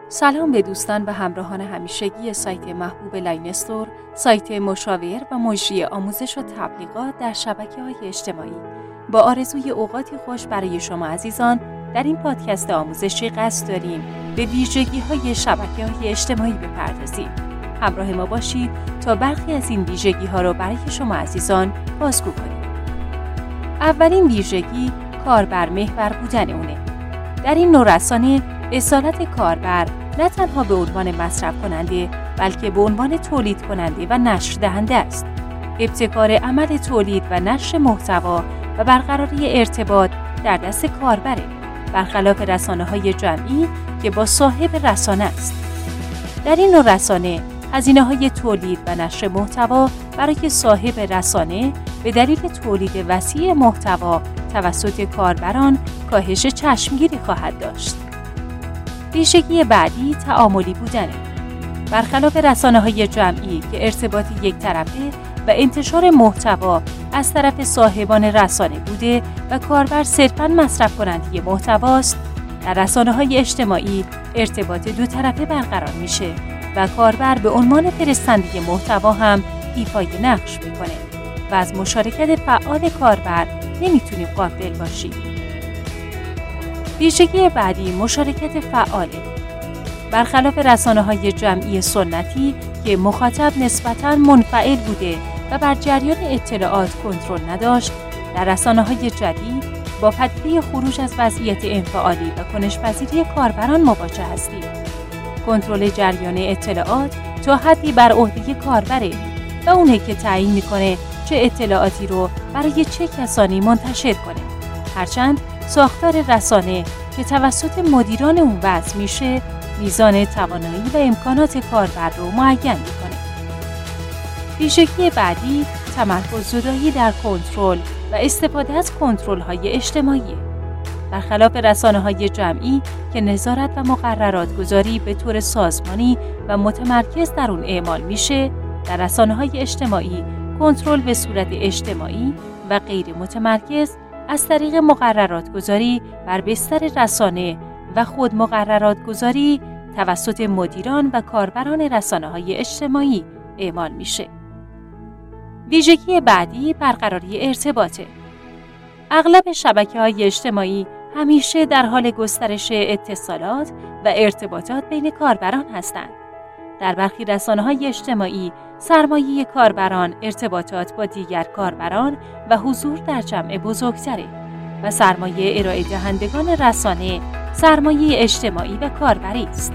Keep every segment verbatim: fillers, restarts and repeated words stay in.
سلام به دوستان و همراهان همیشگی سایت محبوب لاینستور، سایت مشاور و مجری آموزش و تبلیغات در شبکه‌های اجتماعی. با آرزوی اوقاتی خوش برای شما عزیزان، در این پادکست آموزشی قصد داریم به ویژگی‌های شبکه‌های اجتماعی بپردازیم. همراه ما باشید تا برخی از این ویژگی‌ها را برای شما عزیزان بازگو کنیم. اولین ویژگی کاربر محور بودن اونه. در این نوع رسانه اصالت کاربر نه تنها به عنوان مصرف کننده بلکه به عنوان تولید کننده و نشر دهنده است. ابتکار عمل تولید و نشر محتوا و برقراری ارتباط در دست کاربره، برخلاف رسانه‌های جمعی که با صاحب رسانه است. در این نوع رسانه هزینه‌های تولید و نشر محتوا برای صاحب رسانه به دلیل تولید وسیع محتوا توسط کاربران کاهش چشمگیری خواهد داشت. ویژگی بعدی تعاملی بودنه. برخلاف رسانه‌های جمعی که ارتباط یک طرفه و انتشار محتوا از طرف صاحبان رسانه بوده و کاربر صرفاً مصرف کننده محتواست، در رسانه‌های اجتماعی ارتباط دو طرفه برقرار میشه و کاربر به عنوان فرستنده محتوا هم ایفای نقش میکنه و از مشارکت فعال کاربر نمیتونیم غافل باشیم. ویژگی بعدی مشارکت فعاله. برخلاف رسانه‌های جمعی سنتی که مخاطب نسبتاً منفعل بوده و بر جریان اطلاعات کنترل نداشت، در رسانه‌های جدید با پدیده خروج از وضعیت انفعالی و کنش‌پذیری کاربران مواجه هستیم. کنترل جریان اطلاعات تا حدی بر عهده کاربره و اونه که تعیین میکنه چه اطلاعاتی رو برای چه کسانی منتشر کنه. هرچند ساختار رسانه که توسط مدیران اون وضع میشه، میزان توانایی و امکانات کاربر رو معین میکنه. ویژگی بعدی تمرکز زدایی در کنترل و استفاده از کنترل‌های اجتماعی. برخلاف رسانه‌های جمعی که نظارت و مقررات گذاری به طور سازمانی و متمرکز در اون اعمال میشه، در رسانه‌های اجتماعی کنترل به صورت اجتماعی و غیر متمرکز از طریق مقررات گذاری بر بستر رسانه و خود مقررات گذاری توسط مدیران و کاربران رسانه‌های اجتماعی اعمال میشه. ویژگی بعدی برقراری ارتباطه. اغلب شبکه‌های اجتماعی همیشه در حال گسترش اتصالات و ارتباطات بین کاربران هستند. در برخی رسانه‌های اجتماعی سرمایه کاربران ارتباطات با دیگر کاربران و حضور در جمع بزرگتره و سرمایه ارائه دهندگان رسانه سرمایه اجتماعی و کاربری است.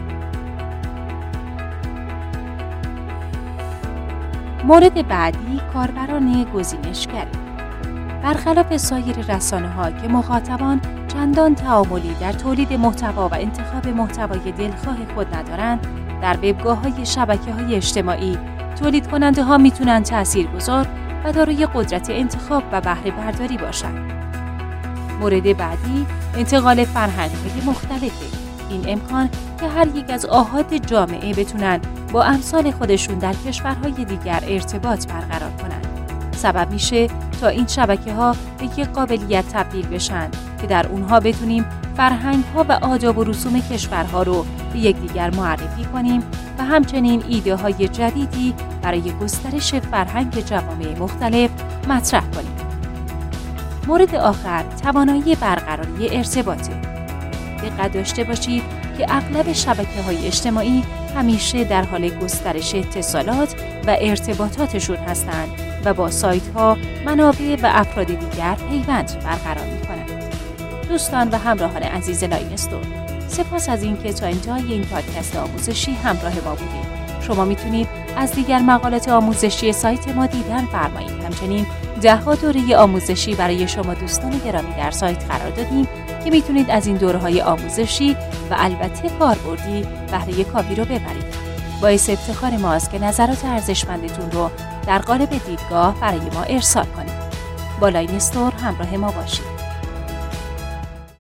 مورد بعدی کاربران گزینشگر. برخلاف سایر رسانه‌ها که مخاطبان چندان تعاملی در تولید محتوا و انتخاب محتوای دلخواه خود ندارند، در وبگاه‌های شبکه‌های اجتماعی تولید کننده ها میتونن تاثیرگذار و دارای قدرت انتخاب و بهره برداری باشند. مورد بعدی انتقال فرهنگ‌های مختلفه. این امکان که هر یک از آحاد جامعه بتونن با امثال خودشون در کشورهای دیگر ارتباط برقرار کنند، سبب میشه تا این شبکه‌ها به یک قابلیت تبدیل بشن که در اونها بتونیم فرهنگ‌ها و آداب و رسوم کشورها رو به یکدیگر معرفی کنیم و همچنین ایده های جدیدی برای گسترش فرهنگ جوامع مختلف مطرح کنیم. مورد آخر توانایی برقراری ارتباطه. دقت داشته باشید که اغلب شبکه‌های اجتماعی همیشه در حال گسترش اتصالات و ارتباطاتشون هستند و با سایت‌ها، منابع و افراد دیگر پیوند برقرار می‌کنند. دوستان و همراهان عزیز لاینستور، سپاس از اینکه تا انتهای این پادکست آموزشی همراه ما بودید. شما میتونید از دیگر مقالات آموزشی سایت ما دیدن فرمایید. همچنین ده ها دوره آموزشی برای شما دوستان گرامی در سایت قرار دادیم که میتونید از این دوره‌های آموزشی و البته کاربردی بهره کافی رو ببرید. باعث افتخار ماست که نظرات ارزشمندتون رو در قالب دیدگاه برای ما ارسال کنید. با لاینستور همراه ما باشید.